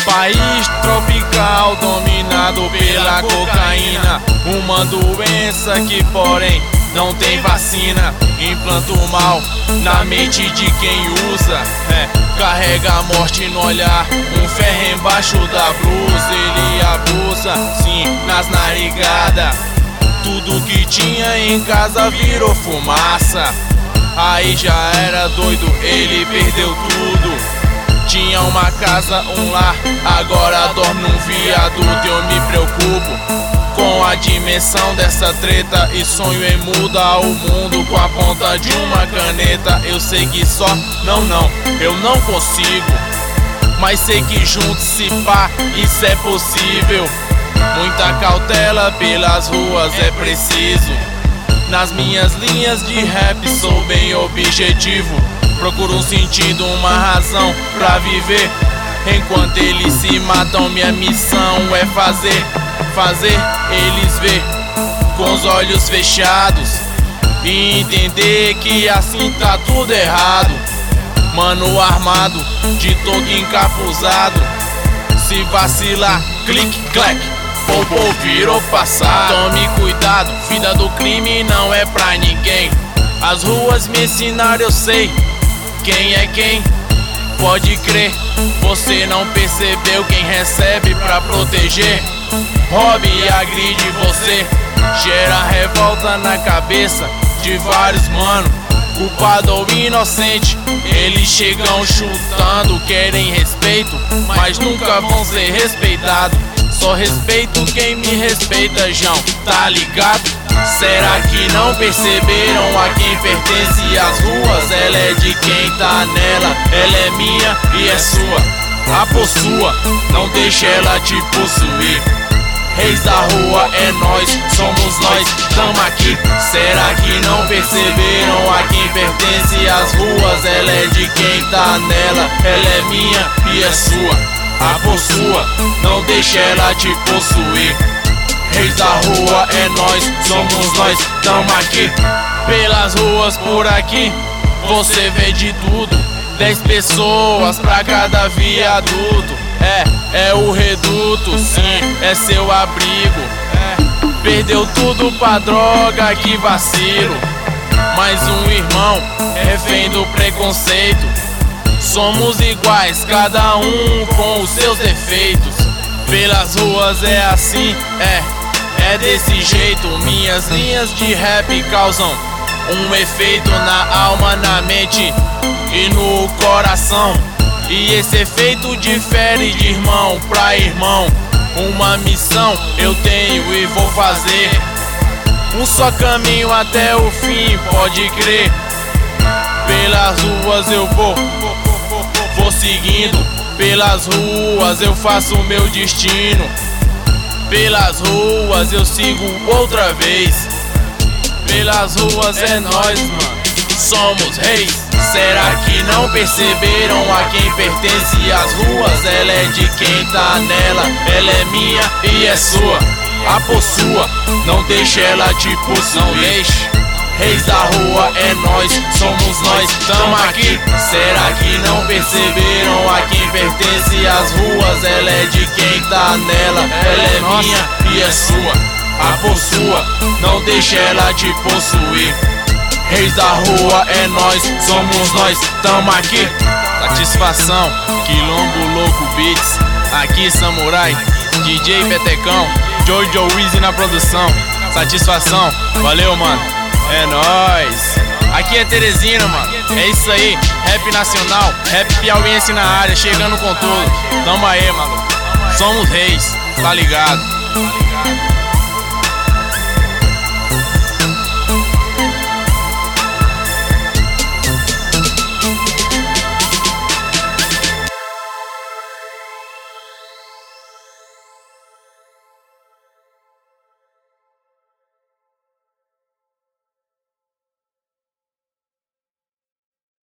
País tropical dominado pela cocaína, uma doença que porém não tem vacina. Implanta o mal na mente de quem usa, carrega a morte no olhar, um ferro embaixo da blusa. Ele abusa, sim, nas narigadas. Tudo que tinha em casa virou fumaça. Aí já era doido, ele perdeu tudo. Tinha uma casa, um lar, agora dorme num viaduto. Eu me preocupo com a dimensão dessa treta e sonho em mudar o mundo com a ponta de uma caneta. Eu sei que só, eu não consigo, mas sei que juntos se pá, isso é possível. Muita cautela pelas ruas é preciso. Nas minhas linhas de rap sou bem objetivo. Procuro um sentido, uma razão pra viver. Enquanto eles se matam, minha missão é fazer eles ver com os olhos fechados e entender que assim tá tudo errado. Mano armado, de todo encapuzado, se vacilar, clique, clack, popô virou passado. Tome cuidado, vida do crime não é pra ninguém. As ruas me ensinaram, eu sei quem é quem. Pode crer, você não percebeu quem recebe pra proteger. Rouba e agride você, gera revolta na cabeça de vários mano. Culpado ou inocente, eles chegam chutando. Querem respeito, mas nunca vão ser respeitados. Só respeito quem me respeita, João, tá ligado? Será que não perceberam a quem pertence as ruas? Ela é de quem tá nela, ela é minha e é sua. A possua, não deixa ela te possuir. Reis da rua é nós, somos nós, tamo aqui. Será que não perceberam a quem pertence as ruas? Ela é de quem tá nela, ela é minha e é sua. A possua, não deixa ela te possuir. Reis da rua é nós, somos nós, tamo aqui. Pelas ruas por aqui, você vê de tudo. 10 pessoas pra cada viaduto. É o reduto, sim, é seu abrigo. Perdeu tudo pra droga, que vacilo. Mais um irmão, refém do preconceito. Somos iguais, cada um com os seus defeitos. Pelas ruas é assim, é desse jeito. Minhas linhas de rap causam um efeito na alma, na mente e no coração. E esse efeito difere de irmão pra irmão. Uma missão eu tenho e vou fazer. Um só caminho até o fim, pode crer. Pelas ruas eu vou seguindo. Pelas ruas eu faço o meu destino. Pelas ruas eu sigo outra vez. Pelas ruas é nós, mano, somos reis. Será que não perceberam a quem pertence as ruas? Ela é de quem tá nela, ela é minha e é sua. A possua, não deixa ela te possuir. Não deixe. Reis da rua é nós, somos nós, tamo aqui. Será que não perceberam a quem pertence as ruas? Ela é de quem tá nela, ela é minha e é sua. A possua, não deixa ela te possuir. Reis da rua é nós, somos nós, tamo aqui. Satisfação, Quilombo Louco Beats. Aqui Samurai, DJ Petecão, Jojo Weezy na produção. Satisfação, valeu mano. É nóis. Aqui é Teresina, mano. É isso aí. Rap nacional, rap piauiense na área, chegando com tudo. Tamo aí, mano. Somos reis, tá ligado?